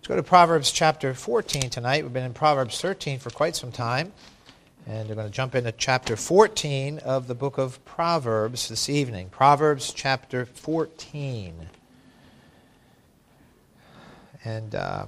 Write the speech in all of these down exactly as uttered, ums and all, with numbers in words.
Let's go to Proverbs chapter fourteen tonight. We've been in Proverbs thirteen for quite some time. And we're going to jump into chapter fourteen of the book of Proverbs this evening. Proverbs chapter fourteen. And uh,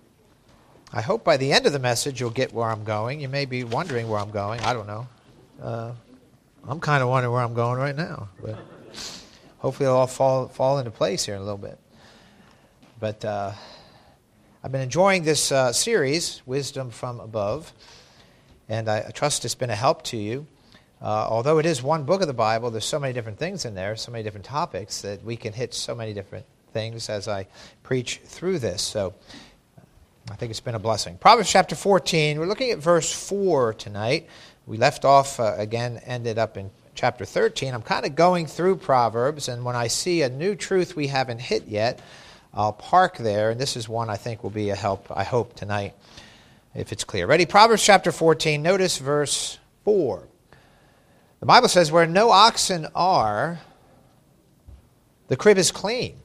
I hope by the end of the message you'll get where I'm going. You may be wondering where I'm going. I don't know. Uh, I'm kind of wondering where I'm going right now. But hopefully it'll all fall, fall into place here in a little bit. But uh, I've been enjoying this uh, series, Wisdom from Above. And I trust it's been a help to you. Uh, although it is one book of the Bible, there's so many different things in there, so many different topics, that we can hit so many different things as I preach through this. So I think it's been a blessing. Proverbs chapter fourteen, we're looking at verse four tonight. We left off, uh, again, ended up in chapter thirteen. I'm kind of going through Proverbs, and when I see a new truth we haven't hit yet, I'll park there, and this is one I think will be a help, I hope, tonight, if it's clear. Ready? Proverbs chapter fourteen, notice verse four. The Bible says, where no oxen are, the crib is clean,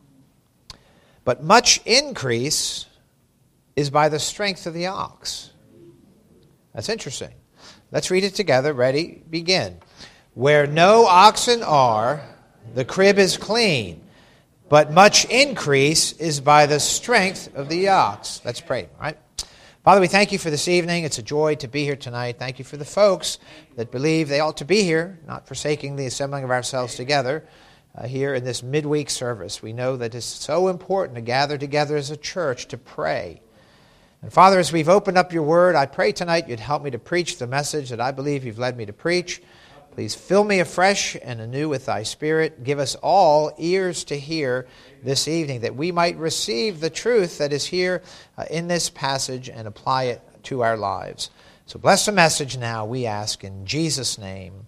but much increase is by the strength of the ox. That's interesting. Let's read it together. Ready? Begin. Where no oxen are, the crib is clean, but much increase is by the strength of the ox. Let's pray, all right? Father, we thank you for this evening. It's a joy to be here tonight. Thank you for the folks that believe they ought to be here, not forsaking the assembling of ourselves together uh, here in this midweek service. We know that it's so important to gather together as a church to pray. And Father, as we've opened up your word, I pray tonight you'd help me to preach the message that I believe you've led me to preach. Please fill me afresh and anew with thy Spirit. Give us all ears to hear this evening, that we might receive the truth that is here uh, in this passage and apply it to our lives. So bless the message now, we ask in Jesus' name.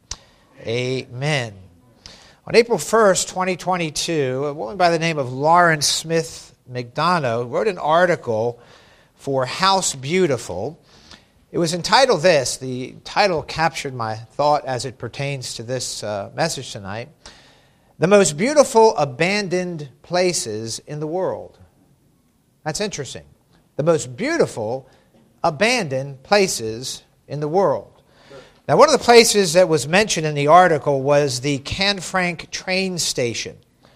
Amen. On April first, twenty twenty-two, a woman by the name of Lauren Smith McDonough wrote an article for House Beautiful. It was entitled this. The title captured my thought as it pertains to this uh, message tonight. The most beautiful abandoned places in the world. That's interesting. The most beautiful abandoned places in the world. Now, one of the places that was mentioned in the article was the Canfranc train station.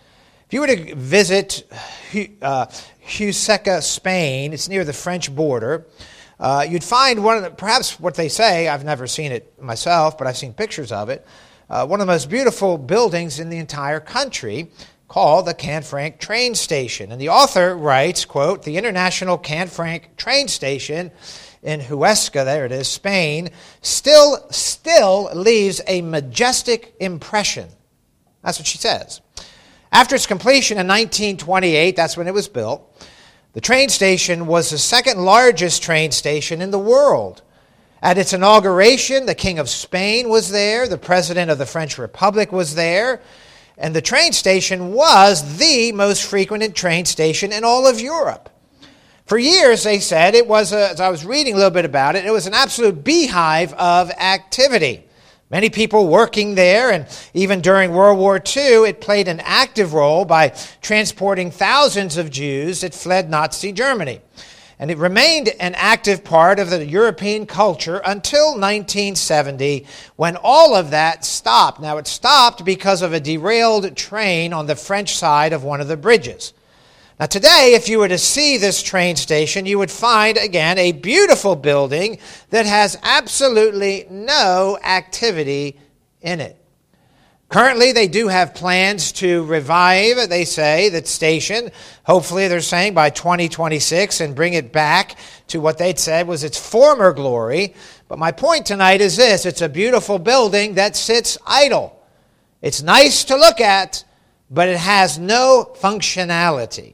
If you were to visit uh, Huesca, Spain, it's near the French border, Uh, you'd find one of the, perhaps what they say, I've never seen it myself, but I've seen pictures of it, uh, one of the most beautiful buildings in the entire country called the Canfranc train station. And the author writes, quote, the International Canfranc train station in Huesca, there it is, Spain, still, still leaves a majestic impression. That's what she says. After its completion in nineteen twenty-eight, that's when it was built, the train station was the second largest train station in the world. At its inauguration, the King of Spain was there, the President of the French Republic was there, and the train station was the most frequented train station in all of Europe. For years, they said, it was, a, as I was reading a little bit about it, it was an absolute beehive of activity. Many people working there, and even during World War Two, it played an active role by transporting thousands of Jews that fled Nazi Germany. And it remained an active part of the European culture until nineteen seventy, when all of that stopped. Now, it stopped because of a derailed train on the French side of one of the bridges. Now, today, if you were to see this train station, you would find, again, a beautiful building that has absolutely no activity in it. Currently, they do have plans to revive, they say, that station. Hopefully, they're saying by twenty twenty-six and bring it back to what they'd said was its former glory. But my point tonight is this. It's a beautiful building that sits idle. It's nice to look at, but it has no functionality.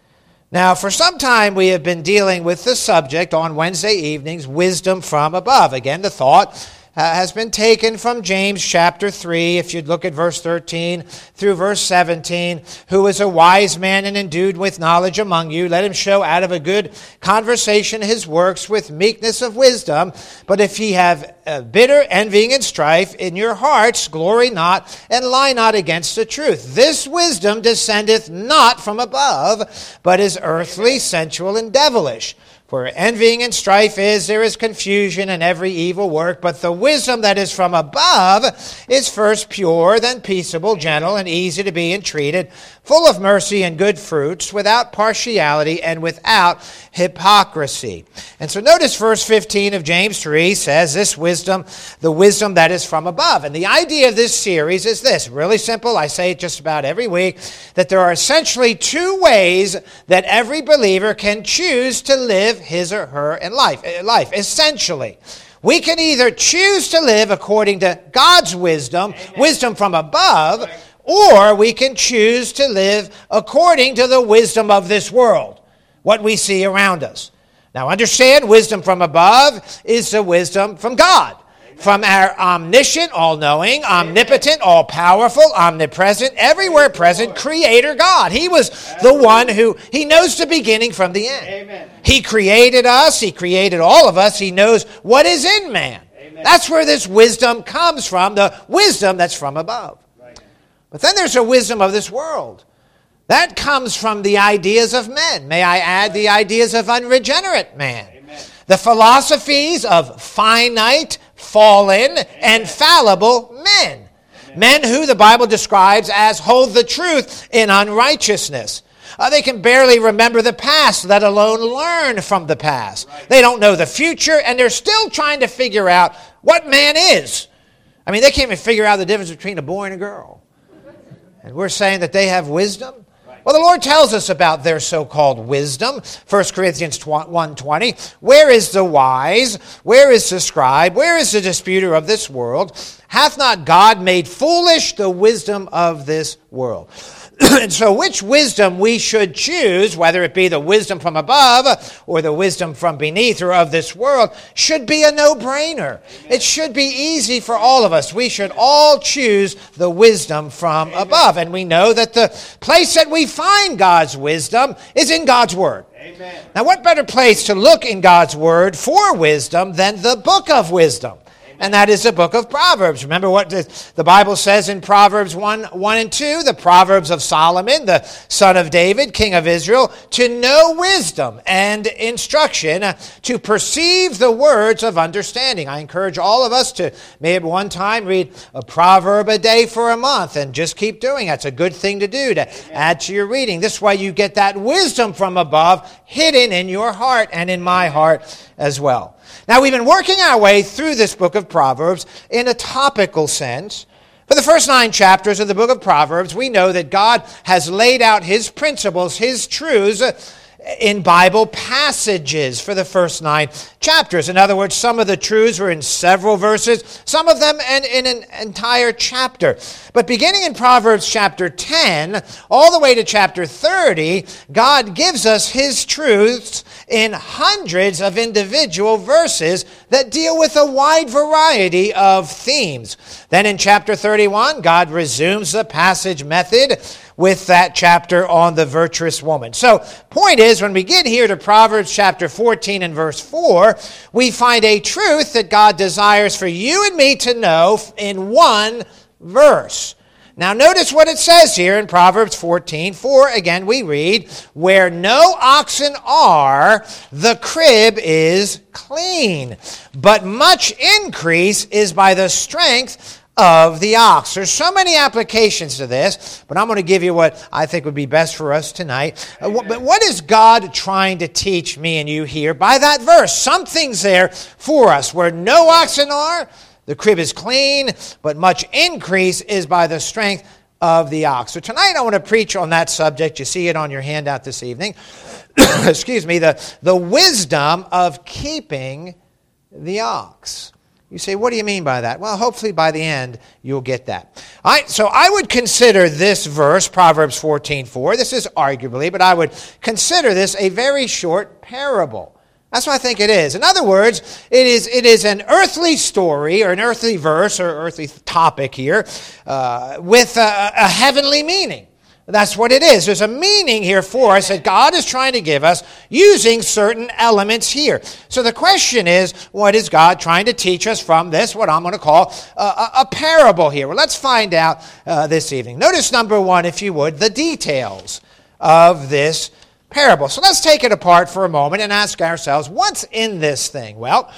Now, for some time, we have been dealing with the subject on Wednesday evenings, wisdom from above. Again, the thought uh, has been taken from James chapter three, if you'd look at verse thirteen through verse seventeen. Who is a wise man and endued with knowledge among you? Let him show out of a good conversation his works with meekness of wisdom. But if ye have uh, bitter envying and strife in your hearts, glory not, and lie not against the truth. This wisdom descendeth not from above, but is earthly, sensual, and devilish. For envying and strife is, there is confusion and every evil work. But the wisdom that is from above is first pure, then peaceable, gentle, and easy to be entreated, full of mercy and good fruits, without partiality and without hypocrisy. And so notice verse fifteen of James three says this wisdom, the wisdom that is from above. And the idea of this series is this, really simple. I say it just about every week, that there are essentially two ways that every believer can choose to live his or her in life. life. Essentially, we can either choose to live according to God's wisdom, Amen. Wisdom from above, right. Or we can choose to live according to the wisdom of this world, what we see around us. Now understand, wisdom from above is the wisdom from God. From our omniscient, all-knowing, omnipotent, all-powerful, omnipresent, everywhere present, Creator God. He was the one who, He knows the beginning from the end. Amen. He created us. He created all of us. He knows what is in man. Amen. That's where this wisdom comes from, the wisdom that's from above. Right. But then there's a wisdom of this world. That comes from the ideas of men. May I add the ideas of unregenerate man. Amen. The philosophies of finite, fallen, and fallible men. Men who the Bible describes as hold the truth in unrighteousness. Uh, they can barely remember the past, let alone learn from the past. They don't know the future, and they're still trying to figure out what man is. I mean, they can't even figure out the difference between a boy and a girl. And we're saying that they have wisdom? Well, the Lord tells us about their so-called wisdom. First Corinthians one twenty. Where is the wise? Where is the scribe? Where is the disputer of this world? Hath not God made foolish the wisdom of this world? And so which wisdom we should choose, whether it be the wisdom from above or the wisdom from beneath or of this world, should be a no-brainer. It should be easy for all of us. We should all choose the wisdom from Amen. Above. And we know that the place that we find God's wisdom is in God's Word. Amen. Now, what better place to look in God's Word for wisdom than the book of wisdom? And that is the book of Proverbs. Remember what the Bible says in Proverbs one, one and two, the Proverbs of Solomon, the son of David, king of Israel, to know wisdom and instruction, uh, to perceive the words of understanding. I encourage all of us to maybe one time read a proverb a day for a month and just keep doing it. That's a good thing to do, to add to your reading. This way you get that wisdom from above hidden in your heart and in my heart as well. Now, we've been working our way through this book of Proverbs in a topical sense. For the first nine chapters of the book of Proverbs, we know that God has laid out His principles, His truths, in Bible passages for the first nine chapters. In other words, some of the truths were in several verses, some of them in, in an entire chapter. But beginning in Proverbs chapter ten, all the way to chapter thirty, God gives us His truths in hundreds of individual verses that deal with a wide variety of themes. Then in chapter thirty-one, God resumes the passage method with that chapter on the virtuous woman. So, point is, when we get here to Proverbs chapter fourteen and verse four, we find a truth that God desires for you and me to know in one verse. Now, notice what it says here in Proverbs fourteen four. Again, we read, where no oxen are, the crib is clean, but much increase is by the strength of the ox. There's so many applications to this, but I'm going to give you what I think would be best for us tonight. Uh, but what is God trying to teach me and you here by that verse? Something's there for us. Where no oxen are, the crib is clean, but much increase is by the strength of the ox. So tonight I want to preach on that subject. You see it on your handout this evening. Excuse me, the, the wisdom of keeping the ox. You say, what do you mean by that? Well, hopefully by the end, you'll get that. All right, so I would consider this verse, Proverbs fourteen four, this is arguably, but I would consider this a very short parable. That's what I think it is. In other words, it is it is an earthly story or an earthly verse or earthly topic here uh, with a, a heavenly meaning. That's what it is. There's a meaning here for us that God is trying to give us using certain elements here. So the question is, what is God trying to teach us from this, what I'm going to call a, a, a parable here? Well, let's find out uh, this evening. Notice, number one, if you would, the details of this parable. So let's take it apart for a moment and ask ourselves, what's in this thing? Well,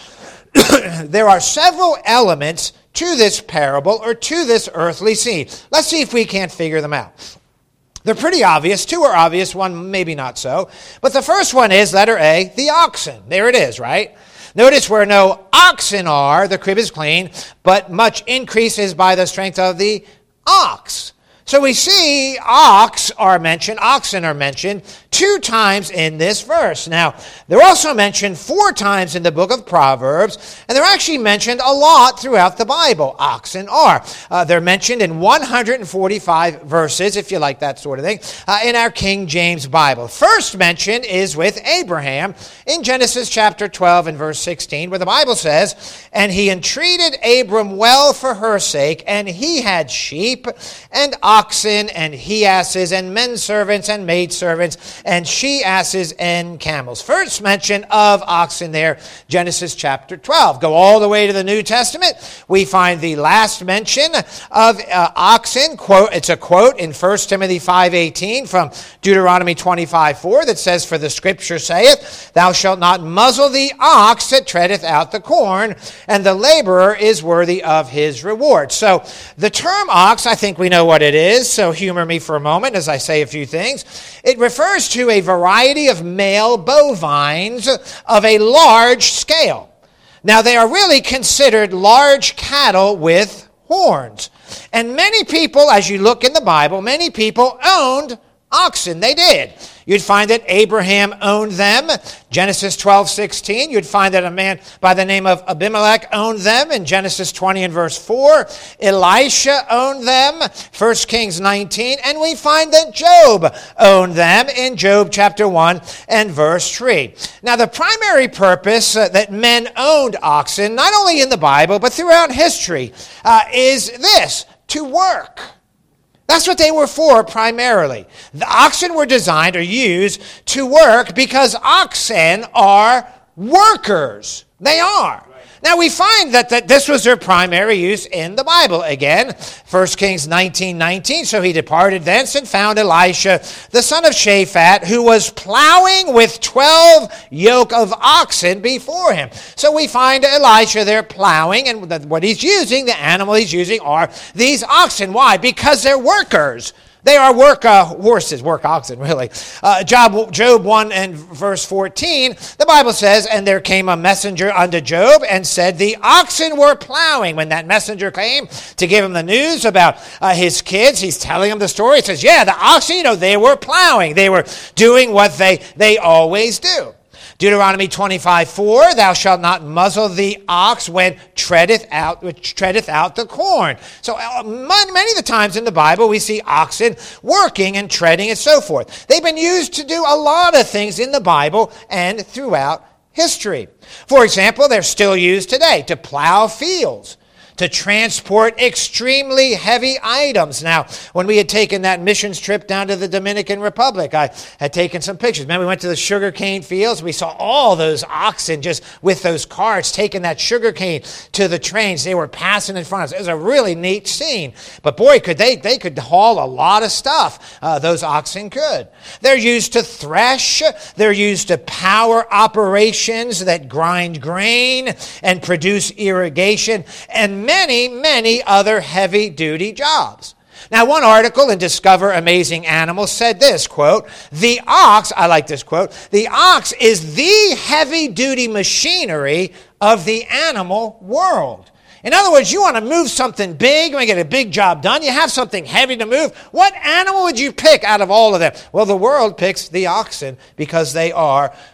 there are several elements to this parable or to this earthly scene. Let's see if we can't figure them out. They're pretty obvious. Two are obvious, one maybe not so. But the first one is, letter A, the oxen. There it is, right? Notice where no oxen are, the crib is clean, but much increase is by the strength of the ox. So we see ox are mentioned, oxen are mentioned two times in this verse. Now, they're also mentioned four times in the book of Proverbs, and they're actually mentioned a lot throughout the Bible. Oxen are. Uh, they're mentioned in one hundred forty-five verses, if you like that sort of thing, uh, in our King James Bible. First mention is with Abraham in Genesis chapter twelve and verse sixteen, where the Bible says, "And he entreated Abram well for her sake, and he had sheep and oxen and he-asses and men servants and maid servants and she-asses and camels." First mention of oxen there, Genesis chapter twelve. Go all the way to the New Testament. We find the last mention of uh, oxen. Quote, it's a quote in First Timothy five eighteen from Deuteronomy twenty-five four that says, "For the scripture saith, Thou shalt not muzzle the ox that treadeth out the corn, and the laborer is worthy of his reward." So the term ox, I think we know what it is, so humor me for a moment as I say a few things. It refers to a variety of male bovines of a large scale. Now, they are really considered large cattle with horns. And many people, as you look in the Bible, many people owned oxen. They did. You'd find that Abraham owned them, Genesis twelve sixteen. You'd find that a man by the name of Abimelech owned them in Genesis twenty and verse four. Elisha owned them, First Kings nineteen. And we find that Job owned them in Job chapter one and verse three. Now, the primary purpose uh, that men owned oxen, not only in the Bible, but throughout history, uh, is this: to work. That's what they were for primarily. The oxen were designed or used to work because oxen are workers. They are. Now, we find that, that this was their primary use in the Bible. Again, First Kings nineteen nineteen. "So he departed thence and found Elisha, the son of Shaphat, who was plowing with twelve yoke of oxen before him." So we find Elisha there plowing, and what he's using, the animal he's using, are these oxen. Why? Because they're workers. They are work uh, horses, work oxen, really. Uh, Job, Job one and verse fourteen, the Bible says, "And there came a messenger unto Job and said, The oxen were plowing." When that messenger came to give him the news about uh, his kids, he's telling him the story. He says, yeah, the oxen, you know, they were plowing. They were doing what they, they always do. Deuteronomy twenty-five four, "Thou shalt not muzzle the ox when treadeth out, which treadeth out the corn." So uh, many of the times in the Bible we see oxen working and treading and so forth. They've been used to do a lot of things in the Bible and throughout history. For example, they're still used today to plow fields, to transport extremely heavy items. Now, when we had taken that missions trip down to the Dominican Republic, I had taken some pictures. Remember, we went to the sugarcane fields. We saw all those oxen just with those carts taking that sugarcane to the trains. They were passing in front of us. It was a really neat scene. But boy, could they, they could haul a lot of stuff. Uh, those oxen could. They're used to thresh. They're used to power operations that grind grain and produce irrigation, and many, many other heavy-duty jobs. Now, one article in Discover Amazing Animals said this, quote, "The ox," I like this quote, "the ox is the heavy-duty machinery of the animal world." In other words, you want to move something big, you want to get a big job done, you have something heavy to move. What animal would you pick out of all of them? Well, the world picks the oxen because they are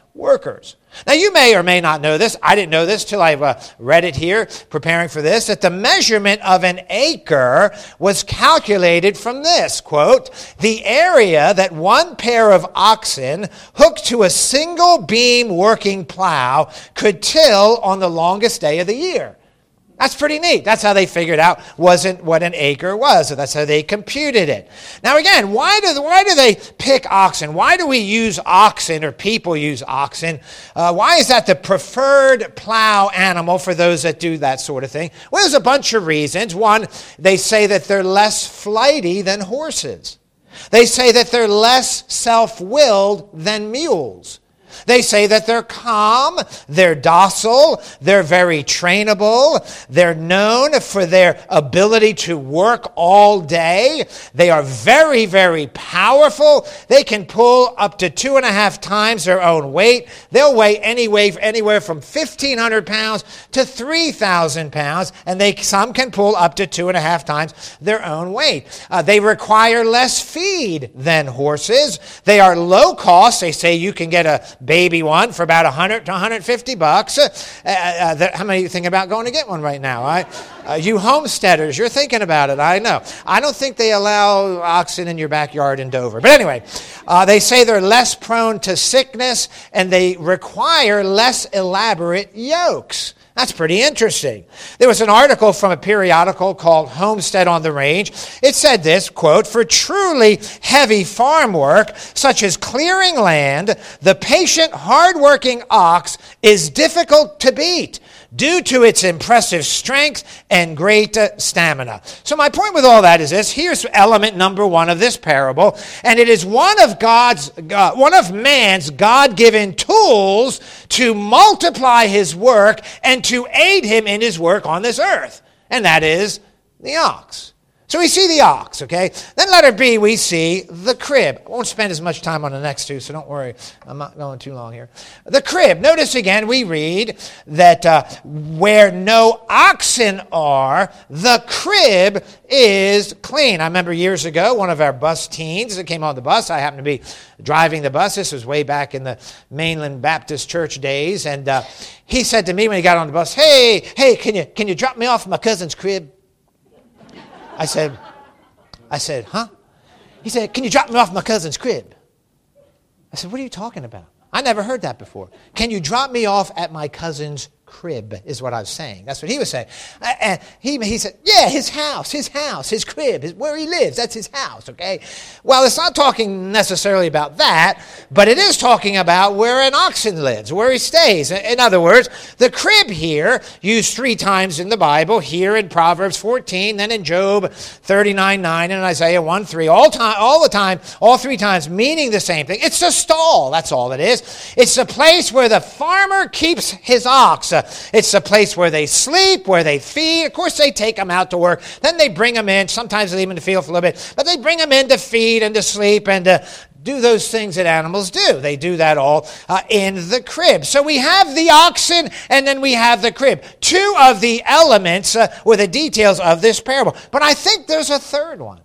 workers. Now, you may or may not know this. I didn't know this till I uh, read it here, preparing for this, that the measurement of an acre was calculated from this, quote, the area that one pair of oxen hooked to a single beam working plow could till on the longest day of the year. That's pretty neat. That's how they figured out wasn't what an acre was. So that's how they computed it. Now again, why do why do they pick oxen? Why do we use oxen, or people use oxen? Uh, why is that the preferred plow animal for those that do that sort of thing? Well, there's a bunch of reasons. One, they say that they're less flighty than horses. They say that they're less self-willed than mules. They say that they're calm, they're docile, they're very trainable, they're known for their ability to work all day, they are very, very powerful, they can pull up to two and a half times their own weight, they'll weigh anyway, anywhere from fifteen hundred pounds to three thousand pounds, and they some can pull up to two and a half times their own weight. Uh, they require less feed than horses, they are low cost, they say you can get a baby one for about one hundred to one hundred fifty bucks. Uh, uh, that, how many of you think about going to get one right now? Right? Uh, you homesteaders, you're thinking about it, I know. I don't think they allow oxen in your backyard in Dover. But anyway, uh, they say they're less prone to sickness and they require less elaborate yokes. That's pretty interesting. There was an article from a periodical called Homestead on the Range. It said this, quote, for truly heavy farm work, such as clearing land, the patient, hard-working ox is difficult to beat due to its impressive strength and great uh, stamina. So my point with all that is this. Here's element number one of this parable, and it is one of God's, uh, one of man's God-given tools to multiply his work and to aid him in his work on this earth, and that is the ox. So we see the ox, okay? Then letter B, we see the crib. I won't spend as much time on the next two, so don't worry. I'm not going too long here. The crib. Notice again, we read that uh, where no oxen are, the crib is clean. I remember years ago, one of our bus teens that came on the bus, I happened to be driving the bus. This was way back in the Mainland Baptist Church days, and uh, he said to me when he got on the bus, hey, hey, can you can you drop me off at my cousin's crib? I said, I said, huh? He said, can you drop me off at my cousin's crib? I said, what are you talking about? I never heard that before. Can you drop me off at my cousin's crib is what I was saying. That's what he was saying. And he, he said, yeah, his house, his house, his crib, his, where he lives, that's his house, okay? Well, it's not talking necessarily about that, but it is talking about where an oxen lives, where he stays. In other words, the crib here, used three times in the Bible, here in Proverbs fourteen, then in Job thirty-nine nine, and Isaiah one three, all, time, all the time, all three times, meaning the same thing. It's a stall, that's all it is. It's the place where the farmer keeps his ox. It's the place where they sleep, where they feed. Of course, they take them out to work. Then they bring them in. Sometimes they leave them in the field for a little bit. But they bring them in to feed and to sleep and to do those things that animals do. They do that all uh, in the crib. So we have the oxen and then we have the crib. Two of the elements uh, or the details of this parable. But I think there's a third one.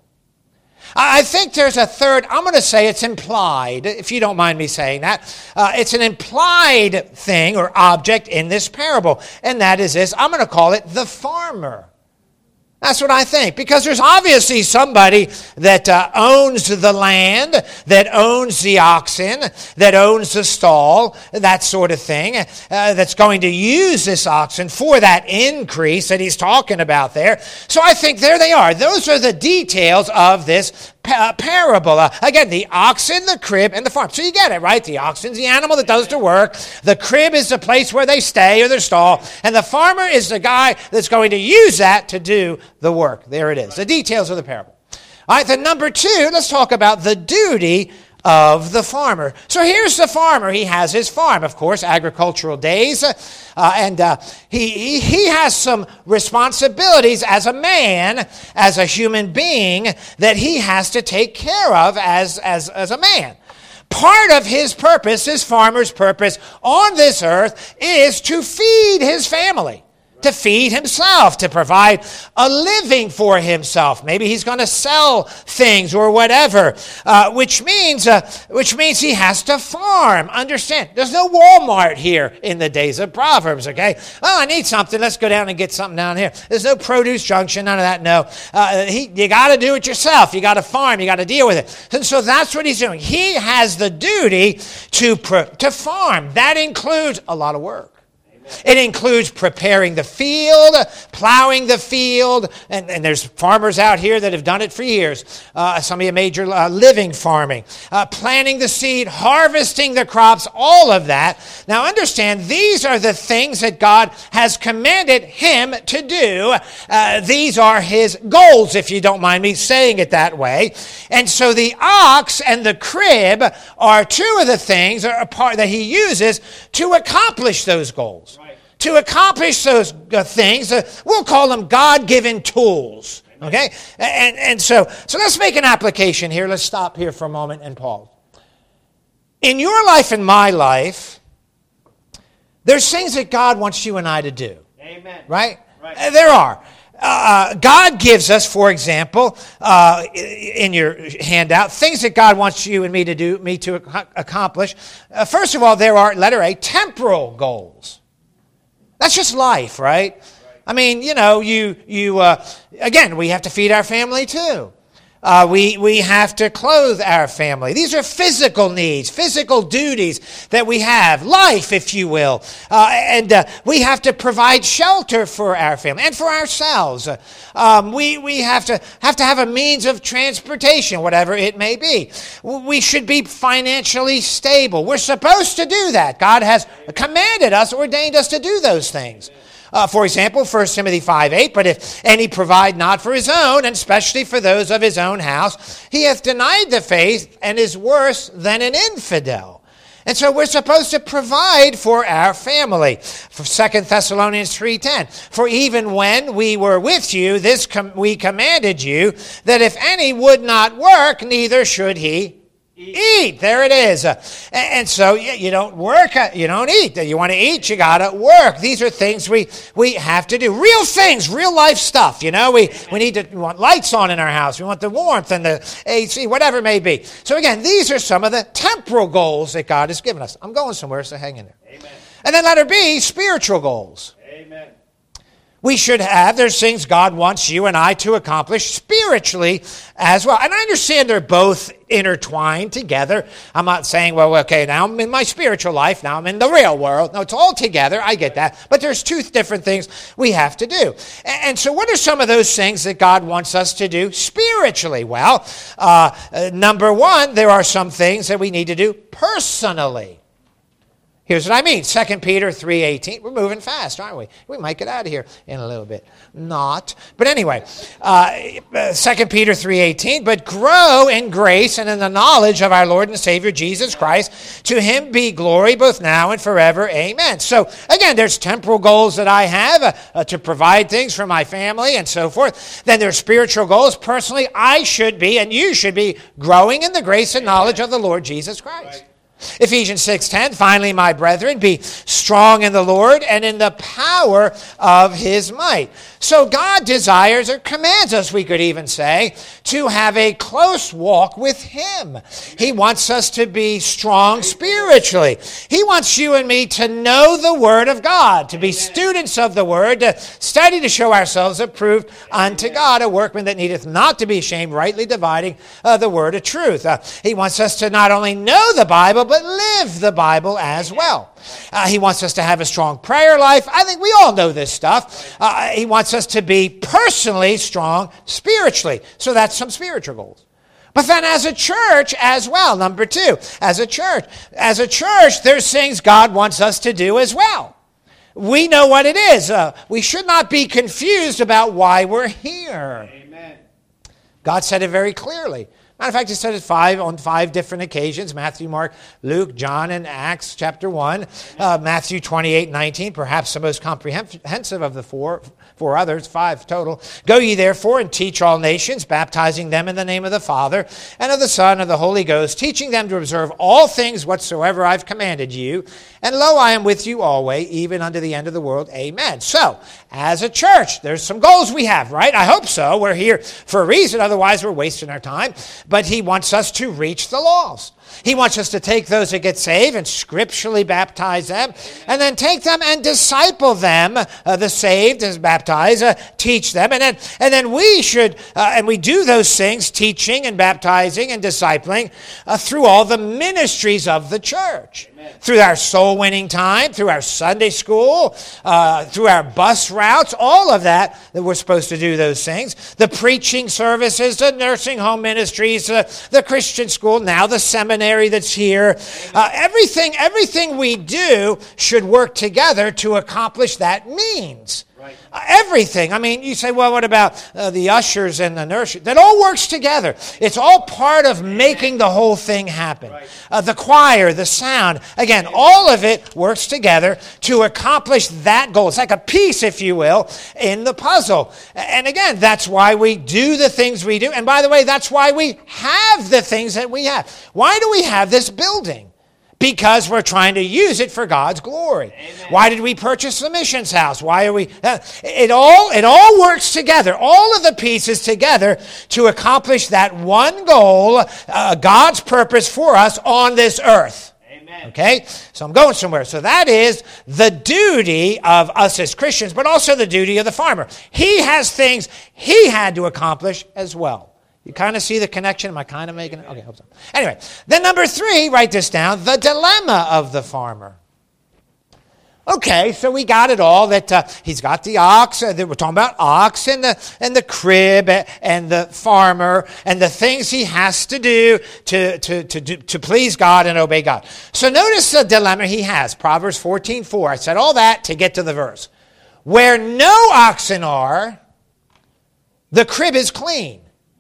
I think there's a third, I'm going to say it's implied, if you don't mind me saying that. Uh, it's an implied thing or object in this parable, and that is this. I'm going to call it the farmer. That's what I think, because there's obviously somebody that uh, owns the land, that owns the oxen, that owns the stall, that sort of thing, uh, that's going to use this oxen for that increase that he's talking about there. So I think there they are. Those are the details of this pa- parable. Uh, again, the oxen, the crib, and the farm. So you get it, right? The oxen's the animal that does the work. The crib is the place where they stay or their stall. And the farmer is the guy that's going to use that to do the work. There it is. The details of the parable. All right, then number two, let's talk about the duty of the farmer. So here's the farmer. He has his farm, of course, agricultural days. Uh, and uh, he, he, he has some responsibilities as a man, as a human being, that he has to take care of as, as, as a man. Part of his purpose, his farmer's purpose on this earth, is to feed his family. to feed himself, to provide a living for himself. Maybe he's going to sell things or whatever, uh, which means uh, which means he has to farm. Understand, there's no Walmart here in the days of Proverbs, okay? Oh, I need something. Let's go down and get something down here. There's no produce junction, none of that, no. Uh, he, you got to do it yourself. You got to farm. You got to deal with it. And so that's what he's doing. He has the duty to, to farm. That includes a lot of work. It includes preparing the field, plowing the field, and, and there's farmers out here that have done it for years. Uh, some of you major uh, living farming, uh, planting the seed, harvesting the crops, all of that. Now understand, these are the things that God has commanded him to do. Uh, these are his goals, if you don't mind me saying it that way. And so the ox and the crib are two of the things that, are part, that he uses to accomplish those goals. To accomplish those uh, things, uh, we'll call them God-given tools. Okay? And, and so, so let's make an application here. Let's stop here for a moment and pause. In your life and my life, there's things that God wants you and I to do. Amen. Right? Right. Uh, there are. Uh, God gives us, for example, uh, in your handout, things that God wants you and me to do, me to ac- accomplish. Uh, first of all, there are, letter A, temporal goals. That's just life, right? right? I mean, you know, you, you uh, again, we have to feed our family too. Uh, we, we have to clothe our family. These are physical needs, physical duties that we have, life, if you will. Uh, and uh, we have to provide shelter for our family and for ourselves. Uh, um, we, we have to have to have a means of transportation, whatever it may be. We should be financially stable. We're supposed to do that. God has commanded us, ordained us to do those things. Uh, for example, First Timothy five eight, but if any provide not for his own, and especially for those of his own house, he hath denied the faith and is worse than an infidel. And so we're supposed to provide for our family. For Second Thessalonians three ten, for even when we were with you, this com- we commanded you, that if any would not work, neither should he Eat. eat. There it is. Uh, and, and so you, you don't work, uh, you don't eat. You want to eat, you got to work. These are things we, we have to do. Real things, real life stuff. You know, we, we need to we want lights on in our house. We want the warmth and the A C, whatever it may be. So again, these are some of the temporal goals that God has given us. I'm going somewhere, so hang in there. Amen. And then letter B, spiritual goals. Amen. We should have, there's things God wants you and I to accomplish spiritually as well. And I understand they're both intertwined together. I'm not saying, well, okay, now I'm in my spiritual life, now I'm in the real world. No, it's all together, I get that. But there's two different things we have to do. And so what are some of those things that God wants us to do spiritually? Well, uh, uh, number one, there are some things that we need to do personally. Here's what I mean. Second Peter three eighteen. We're moving fast, aren't we? We might get out of here in a little bit. Not. But anyway, uh, Second Peter three eighteen. But grow in grace and in the knowledge of our Lord and Savior Jesus Christ. To him be glory both now and forever. Amen. So again, there's temporal goals that I have uh, uh, to provide things for my family and so forth. Then there's spiritual goals. Personally, I should be and you should be growing in the grace and knowledge of the Lord Jesus Christ. Right. Ephesians six ten, finally, my brethren, be strong in the Lord and in the power of his might. So God desires or commands us, we could even say, to have a close walk with him. He wants us to be strong spiritually. He wants you and me to know the word of God, to be students of the word, to study to show ourselves approved unto God, a workman that needeth not to be ashamed, rightly dividing uh, the word of truth. Uh, he wants us to not only know the Bible, but live the Bible as well. Uh, he wants us to have a strong prayer life. I think we all know this stuff. Uh, he wants us to be personally strong spiritually. So that's some spiritual goals. But then as a church as well, number two, as a church, as a church, there's things God wants us to do as well. We know what it is. Uh, we should not be confused about why we're here. Amen. God said it very clearly. Matter of fact, it says it five on five different occasions: Matthew, Mark, Luke, John, and Acts chapter one. Uh, Matthew twenty-eight, nineteen, perhaps the most comprehensive of the four, four others, five total. Go ye therefore and teach all nations, baptizing them in the name of the Father and of the Son and of the Holy Ghost, teaching them to observe all things whatsoever I've commanded you. And lo, I am with you always, even unto the end of the world. Amen. So, as a church, there's some goals we have, right? I hope so. We're here for a reason, otherwise we're wasting our time. But he wants us to reach the lost. He wants us to take those that get saved and scripturally baptize them, and then take them and disciple them, uh, the saved as baptized, uh, teach them, and then and then we should, uh, and we do those things, teaching and baptizing and discipling, uh, through all the ministries of the church. Amen. Through our soul winning time, through our Sunday school, uh, through our bus routes, all of that, that we're supposed to do those things. The preaching services, the nursing home ministries, uh, the Christian school, now the seminary that's here. Uh, everything, everything we do should work together to accomplish that means. Right. Uh, everything. I mean, you say, well, what about uh, the ushers and the nurses? That all works together. It's all part of making the whole thing happen. Right. Uh, the choir, the sound, again, all of it works together to accomplish that goal. It's like a piece, if you will, in the puzzle. And again, that's why we do the things we do. And by the way, that's why we have the things that we have. Why do we have this building? Because we're trying to use it for God's glory. Amen. Why did we purchase the missions house? Why are we? Uh, it all it all works together. All of the pieces together to accomplish that one goal, uh, God's purpose for us on this earth. Amen. Okay, so I'm going somewhere. So that is the duty of us as Christians, but also the duty of the farmer. He has things he had to accomplish as well. You kind of see the connection? Am I kind of making it? Okay, I hope so. Anyway, then number three, write this down, the dilemma of the farmer. Okay, so we got it all, that uh, he's got the ox, uh, we're talking about ox and the, and the crib and the farmer and the things he has to do to, to, to, do, to please God and obey God. So notice the dilemma he has, Proverbs fourteen four. I said all that to get to the verse. Where no oxen are, the crib is clean.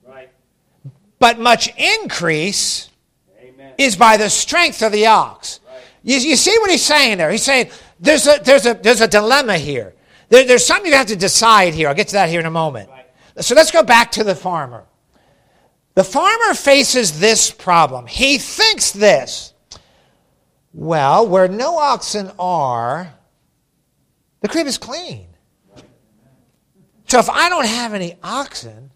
But much increase Amen. Is by the strength of the ox. Right. You, you see what he's saying there? He's saying there's a there's a there's a dilemma here. There, there's something you have to decide here. I'll get to that here in a moment. Right. So let's go back to the farmer. The farmer faces this problem. He thinks this. Well, where no oxen are, the crib is clean. So if I don't have any oxen,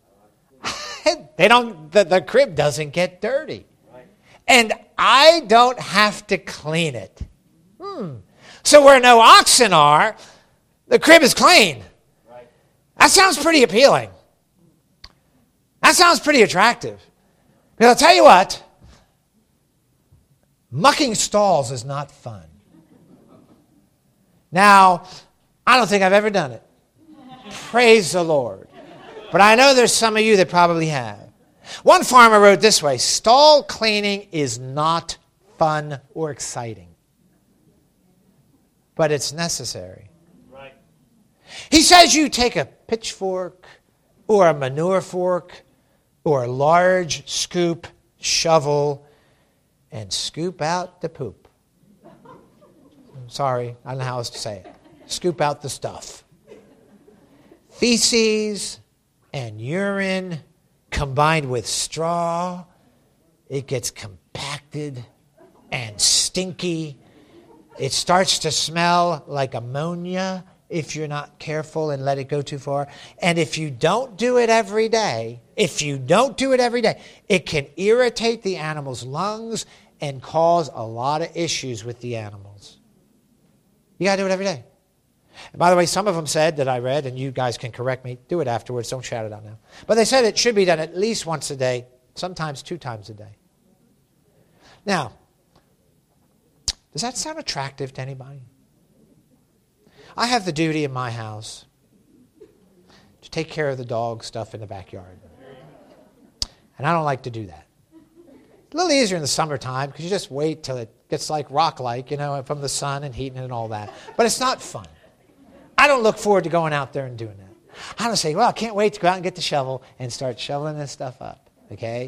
They don't. The, the crib doesn't get dirty, right. And I don't have to clean it. Hmm. So where no oxen are, the crib is clean. Right. That sounds pretty appealing. That sounds pretty attractive. But I'll tell you what, mucking stalls is not fun. Now, I don't think I've ever done it. Praise the Lord. But I know there's some of you that probably have. One farmer wrote this way, stall cleaning is not fun or exciting, but it's necessary. Right. He says you take a pitchfork or a manure fork or a large scoop, shovel, and scoop out the poop. I'm sorry, I don't know how else to say it. Scoop out the stuff. Feces and urine combined with straw, it gets compacted and stinky. It starts to smell like ammonia if you're not careful and let it go too far. And if you don't do it every day, if you don't do it every day, it can irritate the animal's lungs and cause a lot of issues with the animals. You got to do it every day. And by the way, some of them said that I read, and you guys can correct me, do it afterwards, don't shout it out now. But they said it should be done at least once a day, sometimes two times a day. Now, does that sound attractive to anybody? I have the duty in my house to take care of the dog stuff in the backyard. And I don't like to do that. It's a little easier in the summertime because you just wait till it gets like rock-like, you know, from the sun and heating and all that. But it's not fun. I don't look forward to going out there and doing that. I don't say, well, I can't wait to go out and get the shovel and start shoveling this stuff up. Okay?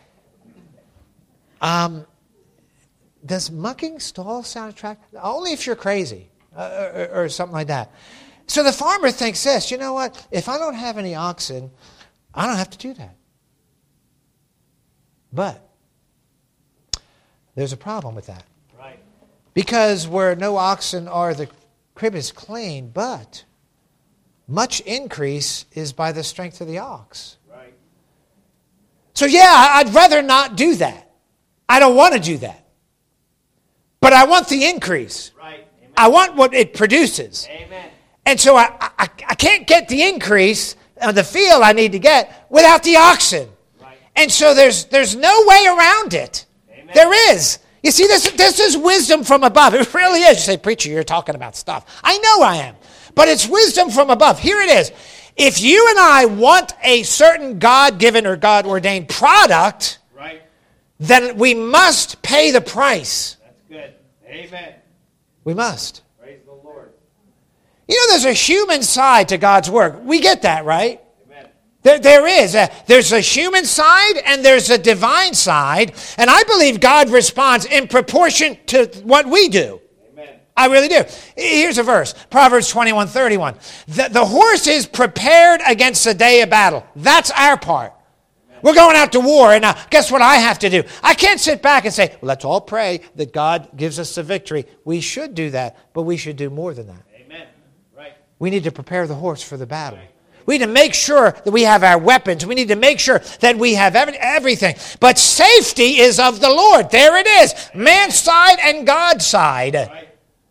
Um, does mucking stalls sound attractive? Only if you're crazy uh, or, or something like that. So the farmer thinks this, you know what? If I don't have any oxen, I don't have to do that. But there's a problem with that. Right. Because where no oxen are, the crib is clean, but much increase is by the strength of the ox. Right. So yeah, I'd rather not do that. I don't want to do that. But I want the increase. Right. Amen. I want what it produces. Amen. And so I, I, I can't get the increase of the field I need to get without the oxen. Right. And so there's there's no way around it. Amen. There is. You see, this, this is wisdom from above. It really is. You say, preacher, you're talking about stuff. I know I am. But it's wisdom from above. Here it is. If you and I want a certain God-given or God-ordained product, Right. then we must pay the price. That's good. Amen. We must. Praise the Lord. You know, there's a human side to God's work. We get that, right? Amen. There, there is. A, there's a human side and there's a divine side. And I believe God responds in proportion to what we do. Amen. I really do. Here's a verse. Proverbs twenty-one thirty-one. The, the horse is prepared against the day of battle. That's our part. We're going out to war, and now guess what I have to do? I can't sit back and say, well, let's all pray that God gives us the victory. We should do that, but we should do more than that. Amen. Right. We need to prepare the horse for the battle. We need to make sure that we have our weapons. We need to make sure that we have every, everything. But safety is of the Lord. There it is. Man's side and God's side. Right.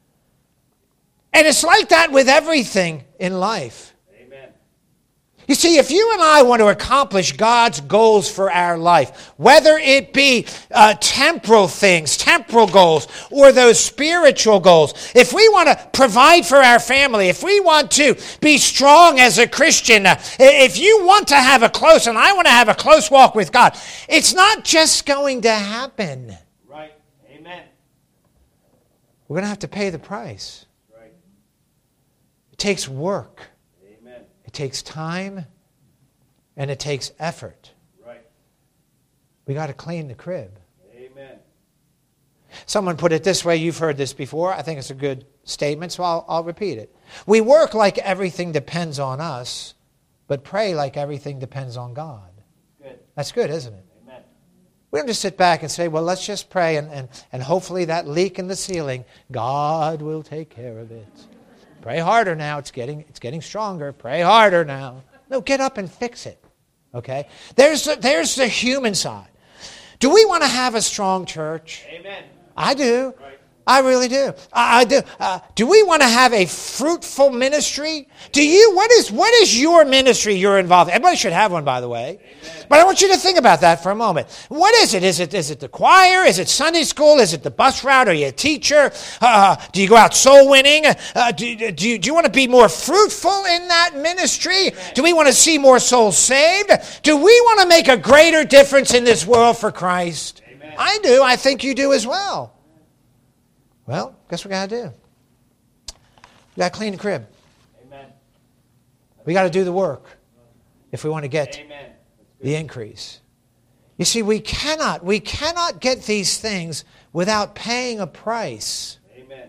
And it's like that with everything in life. Amen. You see, if you and I want to accomplish God's goals for our life, whether it be uh, temporal things, temporal goals, or those spiritual goals, if we want to provide for our family, if we want to be strong as a Christian, uh, if you want to have a close, and I want to have a close walk with God, it's not just going to happen. Right. Amen. We're going to have to pay the price. Right. It takes work. Amen. It takes time, and it takes effort. Right. We got to clean the crib. Amen. Someone put it this way. You've heard this before. I think it's a good statement, so I'll, I'll repeat it. We work like everything depends on us, but pray like everything depends on God. Good. That's good, isn't it? Amen. We don't just sit back and say, well, let's just pray, and, and, and hopefully that leak in the ceiling, God will take care of it. Pray harder now. It's getting, it's getting stronger. Pray harder now. No, get up and fix it. Okay? There's the, there's the human side. Do we want to have a strong church? Amen. I do. Right. I really do. I, I do. Uh, do we want to have a fruitful ministry? Do you? What is what is your ministry you're involved in? Everybody should have one, by the way. Amen. But I want you to think about that for a moment. What is it? Is it is it the choir? Is it Sunday school? Is it the bus route? Are you a teacher? Uh, do you go out soul winning? Uh, do, do, you, do you want to be more fruitful in that ministry? Amen. Do we want to see more souls saved? Do we want to make a greater difference in this world for Christ? Amen. I do. I think you do as well. Well, guess what we got to do? We got to clean the crib. Amen. We got to do the work if we want to get Amen. the increase. You see, we cannot, we cannot get these things without paying a price. Amen.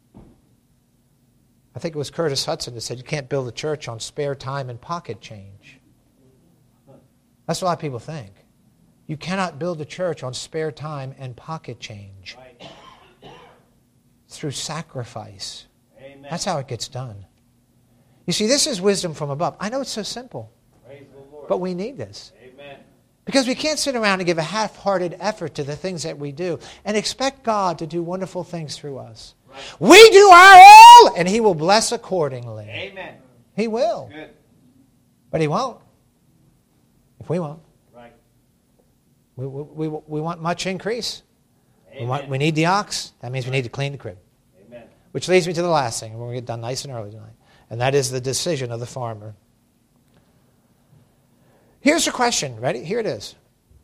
I think it was Curtis Hudson that said you can't build a church on spare time and pocket change. That's what a lot of people think. You cannot build a church on spare time and pocket change. Right. Through sacrifice. Amen. That's how it gets done. You see, this is wisdom from above. I know it's so simple, Praise the Lord. but we need this. Amen. Because we can't sit around and give a half-hearted effort to the things that we do and expect God to do wonderful things through us. Right. We do our all, and He will bless accordingly. Amen. He will. Good. But He won't if we won't. Right. We, we, we, we want much increase. We, Amen. want, we need the ox. That means we need to clean the crib. Amen. Which leads me to the last thing. We're going to get done nice and early tonight. And that is the decision of the farmer. Here's the question. Ready? Here it is.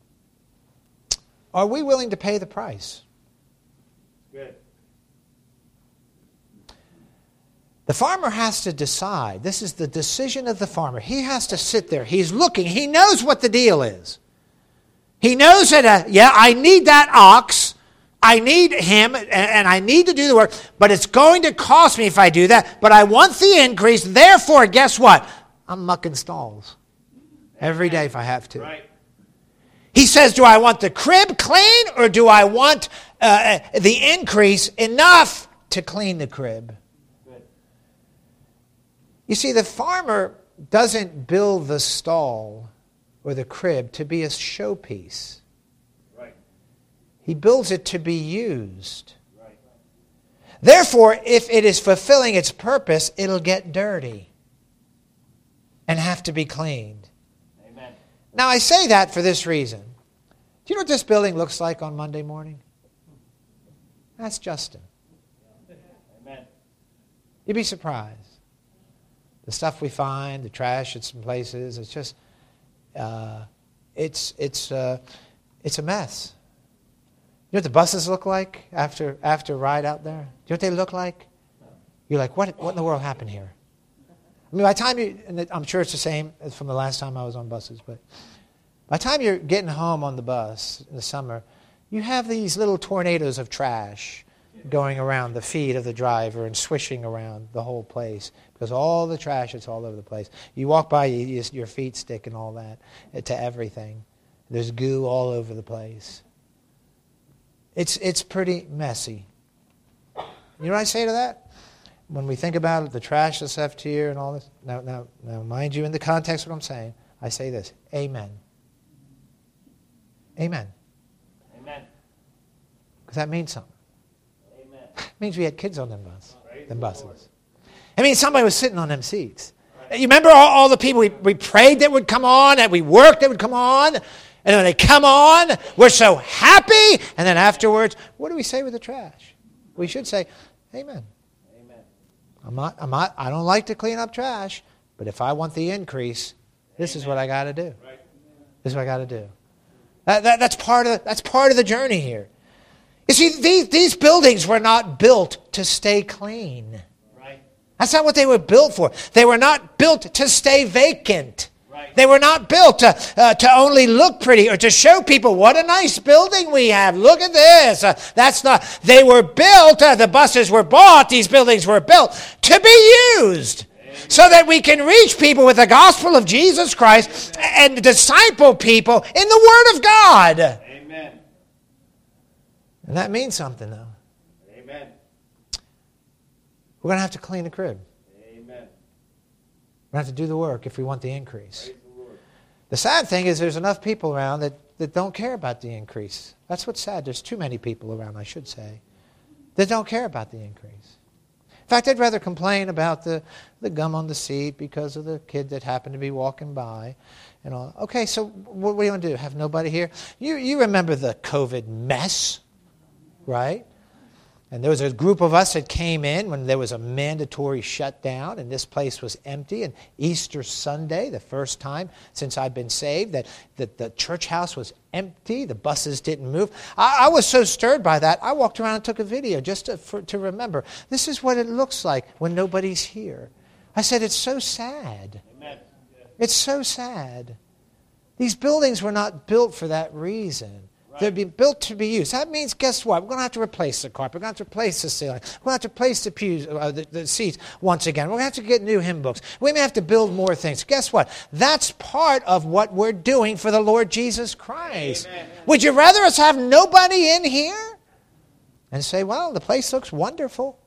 Are we willing to pay the price? Good. The farmer has to decide. This is the decision of the farmer. He has to sit there. He's looking. He knows what the deal is. He knows that, uh, yeah, I need that ox. I need him, and, and I need to do the work, but it's going to cost me if I do that. But I want the increase. Therefore, guess what? I'm mucking stalls every day if I have to. Right. He says, do I want the crib clean, or do I want uh, the increase enough to clean the crib? Good. You see, the farmer doesn't build the stall or the crib to be a showpiece. Right. He builds it to be used. Right. Therefore, if it is fulfilling its purpose, it'll get dirty and have to be cleaned. Amen. Now, I say that for this reason. Do you know what this building looks like on Monday morning? That's Justin. Amen. You'd be surprised. The stuff we find, the trash at some places, it's just, uh, it's it's uh, it's a mess. You know what the buses look like after after a ride out there? Do you know what they look like? You're like, what what in the world happened here? I mean, by the time you, and I'm sure it's the same as from the last time I was on buses, but by the time you're getting home on the bus in the summer, you have these little tornadoes of trash going around the feet of the driver and swishing around the whole place because all the trash is all over the place. You walk by, you, you, your feet stick and all that to everything. There's goo all over the place. It's it's pretty messy. You know what I say to that? When we think about it, the trash that's left here and all this. Now, now, now, mind you, in the context of what I'm saying, I say this: Amen. Amen. Amen. Because that means something. Amen. It means we had kids on them bus, Praise them the buses. Lord. I mean, somebody was sitting on them seats. You remember all, all the people we, we prayed that would come on, that we worked that would come on, and when they come on, we're so happy, and then afterwards, what do we say with the trash? We should say, Amen. Amen. I'm not, I'm not, I don't like to clean up trash, but if I want the increase, this Amen. is what I got to do. Right. This is what I got to do. That, that, that's part of that's part of the journey here. You see, these, these buildings were not built to stay clean. Right. That's not what they were built for. They were not built to stay vacant. Right. They were not built to, uh, to only look pretty or to show people what a nice building we have. Look at this. Uh, that's not. They were built. Uh, the buses were bought. These buildings were built to be used, so that we can reach people with the gospel of Jesus Christ and disciple people in the Word of God. Amen. And that means something, though. Amen. We're going to have to clean the crib. Amen. We're going to have to do the work if we want the increase. Praise the Lord. The sad thing is there's enough people around that, that don't care about the increase. That's what's sad. There's too many people around, I should say, that don't care about the increase. In fact, I'd rather complain about the, the gum on the seat because of the kid that happened to be walking by. And all. Okay, so what, what do you want to do? Have nobody here? You, you remember the COVID mess, right? And there was a group of us that came in when there was a mandatory shutdown, and this place was empty. And Easter Sunday, the first time since I've been saved, that, that the church house was empty. The buses didn't move. I, I was so stirred by that, I walked around and took a video just to, for, to remember. This is what it looks like when nobody's here. I said, it's so sad. Amen. It's so sad. These buildings were not built for that reason. They're being built to be used. That means, guess what? We're going to have to replace the carpet. We're going to have to replace the ceiling. We're going to have to replace the pews, uh, the, the seats once again. We're going to have to get new hymn books. We may have to build more things. Guess what? That's part of what we're doing for the Lord Jesus Christ. Amen. Would you rather us have nobody in here and say, well, the place looks wonderful?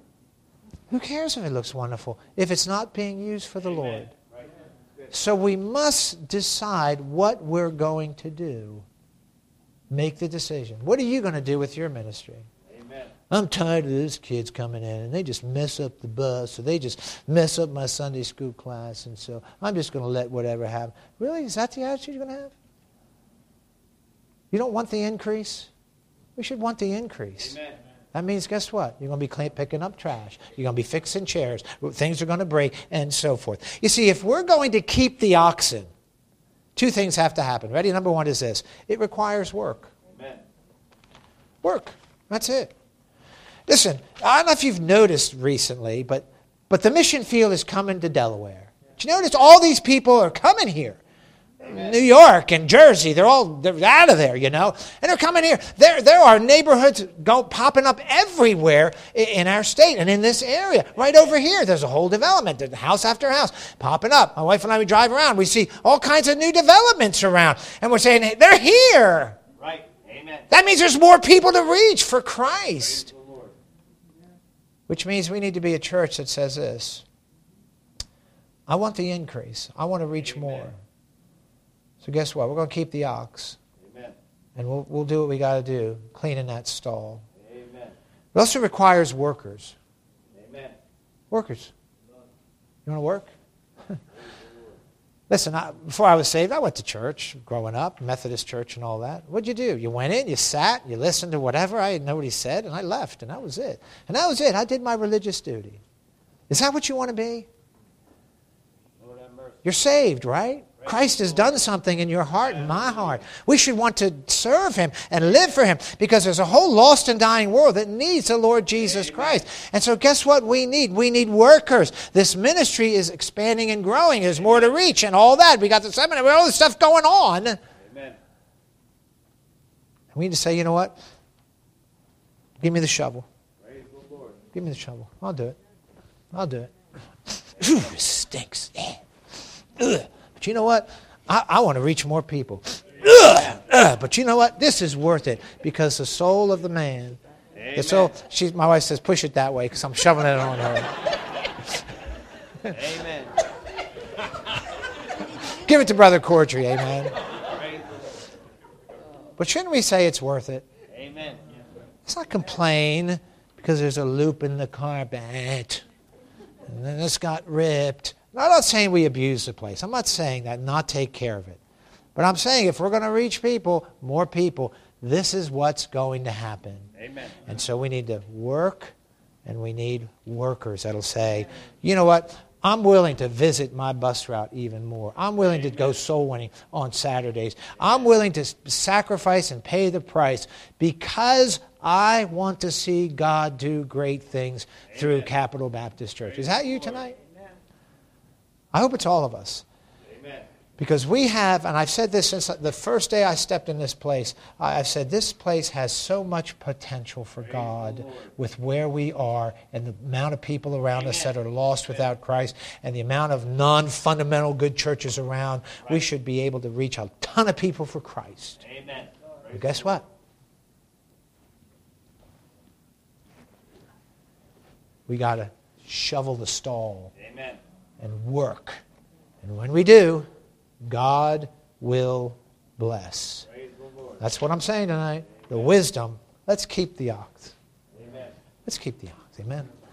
Who cares if it looks wonderful if it's not being used for the Lord? Right. Good. So we must decide what we're going to do. Make the decision. What are you going to do with your ministry? Amen. I'm tired of those kids coming in and they just mess up the bus or they just mess up my Sunday school class, and so I'm just going to let whatever happen. Really? Is that the attitude you're going to have? You don't want the increase? We should want the increase. Amen. That means, guess what? You're going to be clean, picking up trash. You're going to be fixing chairs. Things are going to break, and so forth. You see, if we're going to keep the oxen, two things have to happen. Ready? Number one is this. It requires work. Amen. Work. That's it. Listen, I don't know if you've noticed recently, but, but the mission field is coming to Delaware. Did you notice all these people are coming here? New York and Jersey, they're all they're out of there, you know. And they're coming here. There, there are neighborhoods go, popping up everywhere in, in our state and in this area. Right over here, there's a whole development. There's house after house popping up. My wife and I, we drive around. We see all kinds of new developments around. And we're saying, hey, they're here. Right. Amen. That means there's more people to reach for Christ. Which means we need to be a church that says this. I want the increase. I want to reach Amen. More. So guess what? We're going to keep the ox. Amen. And we'll, we'll do what we got to do, cleaning that stall. Amen. It also requires workers. Amen. Workers. You want to work? Listen, I, before I was saved, I went to church growing up, Methodist church and all that. What'd you do? You went in, you sat, you listened to whatever. I didn't know what he said, and I left, and that was it. And that was it. I did my religious duty. Is that what you want to be? Lord have mercy. You're saved, right? Christ has done something in your heart and my heart. We should want to serve Him and live for Him because there's a whole lost and dying world that needs the Lord Jesus Amen. Christ. And so guess what we need? We need workers. This ministry is expanding and growing. There's more to reach and all that. We got the seminary, we got all this stuff going on. Amen. We need to say, you know what? Give me the shovel. Praise the Lord. Give me the shovel. I'll do it. I'll do it. It stinks. Ugh. But you know what? I, I want to reach more people. Ugh, ugh. But you know what? This is worth it because the soul of the man. Amen. The soul. She's, my wife says, push it that way because I'm shoving it on her. Amen. Give it to Brother Cortry, amen. But shouldn't we say it's worth it? Amen. Let's not complain because there's a loop in the carpet and then this got ripped. I'm not saying we abuse the place. I'm not saying that, not take care of it. But I'm saying if we're going to reach people, more people, this is what's going to happen. Amen. And so we need to work, and we need workers that'll say, you know what, I'm willing to visit my bus route even more. I'm willing to go soul winning on Saturdays. I'm willing to sacrifice and pay the price because I want to see God do great things through Amen. Capital Baptist Church. Is that you tonight? I hope it's all of us. Amen. Because we have, and I've said this since the first day I stepped in this place, I've said this place has so much potential for Praise God with where we are and the amount of people around us that are lost without Christ and the amount of non-fundamental good churches around. We should be able to reach a ton of people for Christ. Amen. But guess what? We got to shovel the stall. Amen. And work. And when we do, God will bless. Praise the Lord. That's what I'm saying tonight. The wisdom. Let's keep the ox. Amen. Let's keep the ox. Amen.